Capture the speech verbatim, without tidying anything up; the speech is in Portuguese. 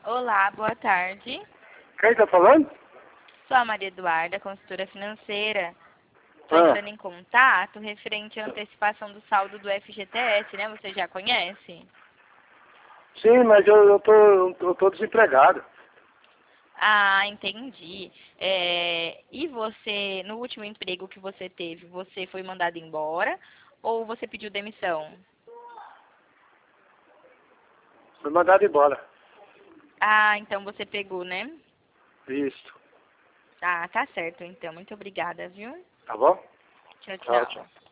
Olá, boa tarde. Quem tá falando? Sou a Maria Eduarda, consultora financeira. Estou Ah, entrando em contato referente à antecipação do saldo do F G T S, né? Você já conhece? sim, mas eu, eu, tô, eu tô desempregado. Ah, entendi. É, e você, no último emprego que você teve, você foi mandado embora ou você pediu demissão? Fui mandado embora. Ah, então você pegou, né? Isso. Ah, tá certo, então. Muito obrigada, viu? Tá bom? Tchau, Tchau, tchau. tchau.